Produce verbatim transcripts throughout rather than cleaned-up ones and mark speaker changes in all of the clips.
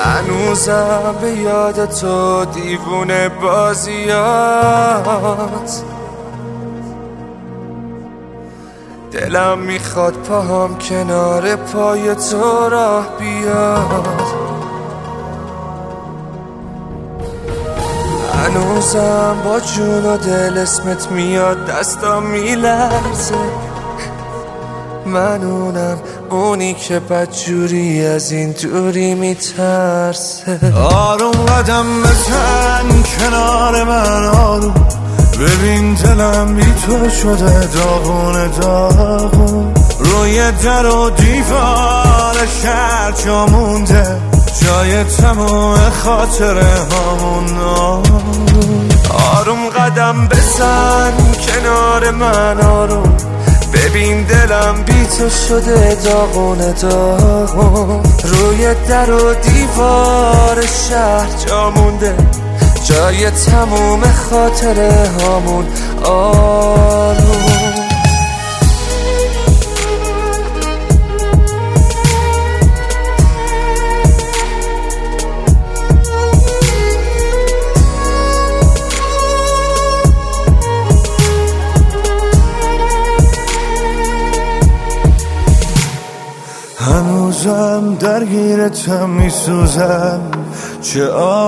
Speaker 1: هنوزم به یاد تو دیوونه بازیات، دلم میخواد پاهم کنار پای تو راه بیاد. هنوزم با جون و دل اسمت میاد، دستم میلرزه، من اونم اونی که بدجوری از این دوری میترسه.
Speaker 2: آروم قدم بزن کنار من، آروم ببین دلم بی تو شده داغون داغون. روی در و دیوار شهر جا مونده، جای تموم خاطره هامون.
Speaker 1: آروم قدم بزن کنار من، آروم ببین دلم بی تو شده داغون داغون. روی در و دیوار شهر جا مونده، جای تموم خاطره هامون. آروم
Speaker 2: هنوزم درگیرتم میسوزم، چه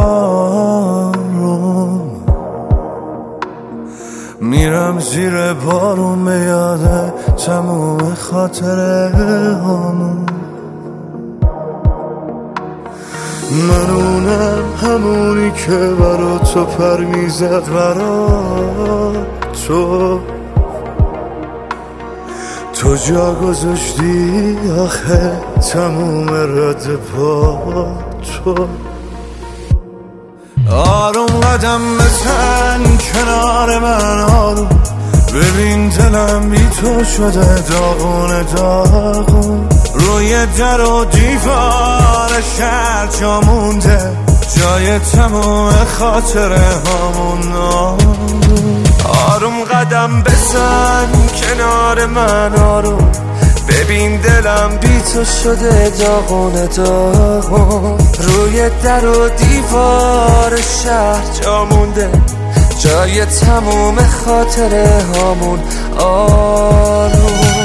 Speaker 2: آروم میرم زیر بارون به یاد تموم خاطره همون. من اونم همونی که برا تو پر میزد، برا تو تو جا گذاشتی آخه تموم رد پا تو. آروم قدم بزن کنار من، آروم ببین دلم بی تو شده داغون داغون. روی در و دیوار شهر جا مونده، جای تموم خاطره هامون.
Speaker 1: آروم قدم بزن کنار من، آروم ببین دلم بی تو شده داغون داغون. روی در و دیوار شهر جا مونده، جای تموم خاطره هامون. آروم